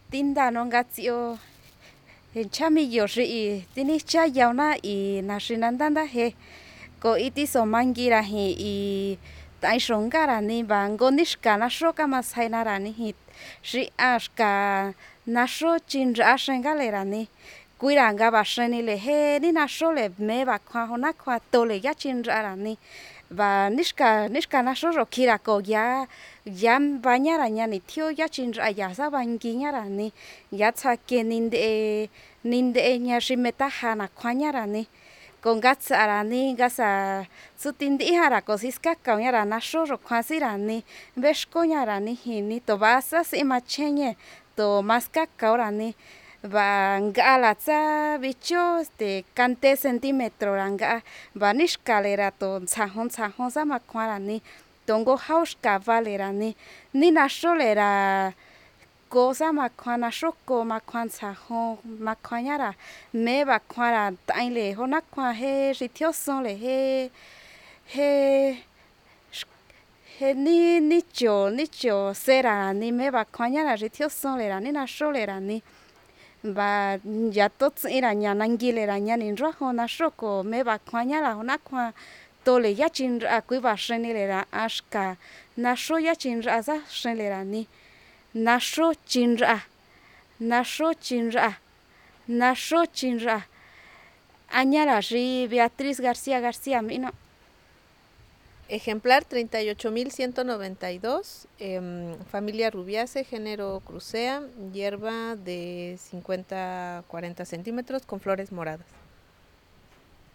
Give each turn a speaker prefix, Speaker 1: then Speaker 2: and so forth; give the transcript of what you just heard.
Speaker 1: tinda no ngatsio chamillo ri tini chayauna y nashinandanda he ko iti somangira hi y tai shongara ni bangonishka na shoka masainara ni hit shi ashka nasho chinra shengalera ni kuiranga basheni le he ni nashole me bakwa hona kwa tole ya chinra ni và nishka na shoro kira ko ya bañara ña ni thio ya chinra ya sa bangiñara ni ya tsake ninde ña shimeta hana kwañara ni con gatsara ni gasa sutindi hara kosiska kañara na shoro kwasira ni beshkoñara ni hini to basa si macheñe to maska kaura ni và ngala tsa bicho kante centimetro ranga và nishkalera to tsahon sa makwara ni tongo hauska valera ni na sholera cosa makwana shoko makwan tsahon makwanyara me bakwara taile hona kwa he ritioson le he he ni cho sera ni me bakwanyara ritioson lera ni na sholera ni và ya tot ira nya nangilera nya ni rojo na shoko me bakwaña la na kwa tole ya chinra kui ba shenilera ashka na sho ya chinra za shenilera ni na sho chinra na sho chinra na sho chinra añara ri Beatriz García mino.
Speaker 2: Ejemplar 38.192, familia rubiace, género crucea, hierba de 50-40 centímetros con flores moradas.